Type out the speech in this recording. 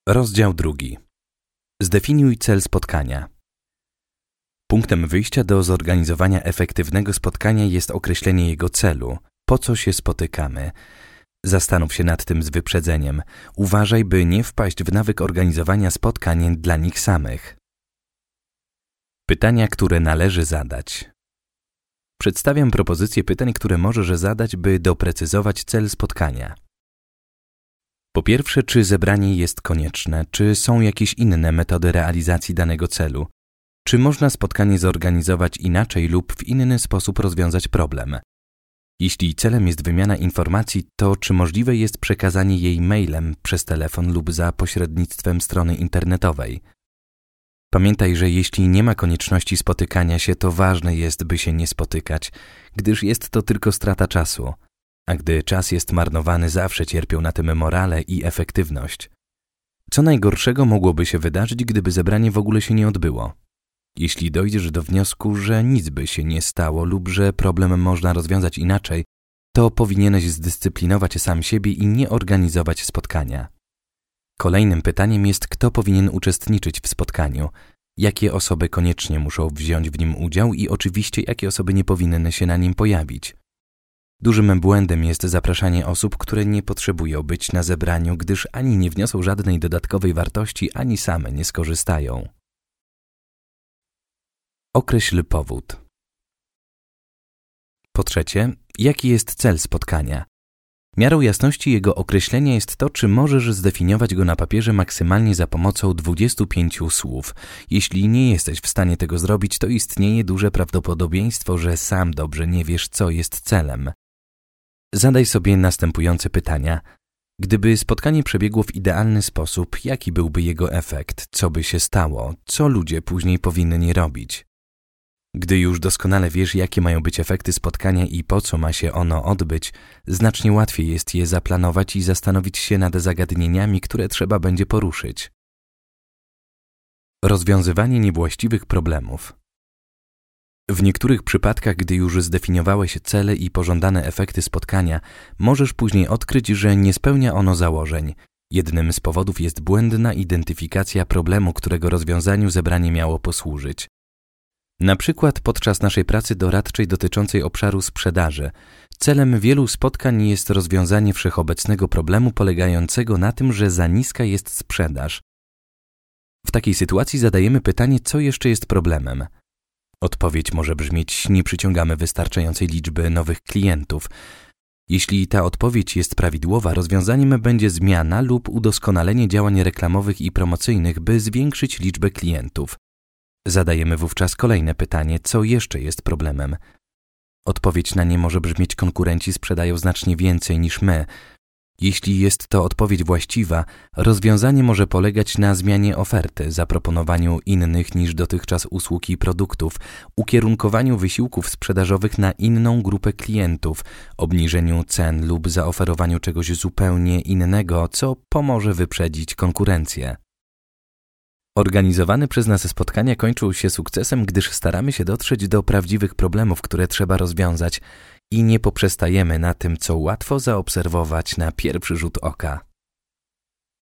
Rozdział 2. Zdefiniuj cel spotkania. Punktem wyjścia do zorganizowania efektywnego spotkania jest określenie jego celu. Po co się spotykamy? Zastanów się nad tym z wyprzedzeniem. Uważaj, by nie wpaść w nawyk organizowania spotkań dla nich samych. Pytania, które należy zadać. Przedstawiam propozycję pytań, które możesz zadać, by doprecyzować cel spotkania. Po pierwsze, czy zebranie jest konieczne? Czy są jakieś inne metody realizacji danego celu? Czy można spotkanie zorganizować inaczej lub w inny sposób rozwiązać problem? Jeśli celem jest wymiana informacji, to czy możliwe jest przekazanie jej mailem, przez telefon lub za pośrednictwem strony internetowej? Pamiętaj, że jeśli nie ma konieczności spotykania się, to ważne jest, by się nie spotykać, gdyż jest to tylko strata czasu. A gdy czas jest marnowany, zawsze cierpią na tym morale i efektywność. Co najgorszego mogłoby się wydarzyć, gdyby zebranie w ogóle się nie odbyło? Jeśli dojdziesz do wniosku, że nic by się nie stało lub że problem można rozwiązać inaczej, to powinieneś zdyscyplinować sam siebie i nie organizować spotkania. Kolejnym pytaniem jest, kto powinien uczestniczyć w spotkaniu, jakie osoby koniecznie muszą wziąć w nim udział i oczywiście jakie osoby nie powinny się na nim pojawić. Dużym błędem jest zapraszanie osób, które nie potrzebują być na zebraniu, gdyż ani nie wniosą żadnej dodatkowej wartości, ani same nie skorzystają. Określ powód. Po trzecie, jaki jest cel spotkania? Miarą jasności jego określenia jest to, czy możesz zdefiniować go na papierze maksymalnie za pomocą 25 słów. Jeśli nie jesteś w stanie tego zrobić, to istnieje duże prawdopodobieństwo, że sam dobrze nie wiesz, co jest celem. Zadaj sobie następujące pytania. Gdyby spotkanie przebiegło w idealny sposób, jaki byłby jego efekt? Co by się stało? Co ludzie później powinni robić? Gdy już doskonale wiesz, jakie mają być efekty spotkania i po co ma się ono odbyć, znacznie łatwiej jest je zaplanować i zastanowić się nad zagadnieniami, które trzeba będzie poruszyć. Rozwiązywanie niewłaściwych problemów. W niektórych przypadkach, gdy już zdefiniowałeś cele i pożądane efekty spotkania, możesz później odkryć, że nie spełnia ono założeń. Jednym z powodów jest błędna identyfikacja problemu, którego rozwiązaniu zebranie miało posłużyć. Na przykład podczas naszej pracy doradczej dotyczącej obszaru sprzedaży, celem wielu spotkań jest rozwiązanie wszechobecnego problemu polegającego na tym, że za niska jest sprzedaż. W takiej sytuacji zadajemy pytanie, co jeszcze jest problemem. Odpowiedź może brzmieć: nie przyciągamy wystarczającej liczby nowych klientów. Jeśli ta odpowiedź jest prawidłowa, rozwiązaniem będzie zmiana lub udoskonalenie działań reklamowych i promocyjnych, by zwiększyć liczbę klientów. Zadajemy wówczas kolejne pytanie, co jeszcze jest problemem. Odpowiedź na nie może brzmieć: konkurenci sprzedają znacznie więcej niż my. Jeśli jest to odpowiedź właściwa, rozwiązanie może polegać na zmianie oferty, zaproponowaniu innych niż dotychczas usług i produktów, ukierunkowaniu wysiłków sprzedażowych na inną grupę klientów, obniżeniu cen lub zaoferowaniu czegoś zupełnie innego, co pomoże wyprzedzić konkurencję. Organizowane przez nas spotkania kończą się sukcesem, gdyż staramy się dotrzeć do prawdziwych problemów, które trzeba rozwiązać i nie poprzestajemy na tym, co łatwo zaobserwować na pierwszy rzut oka.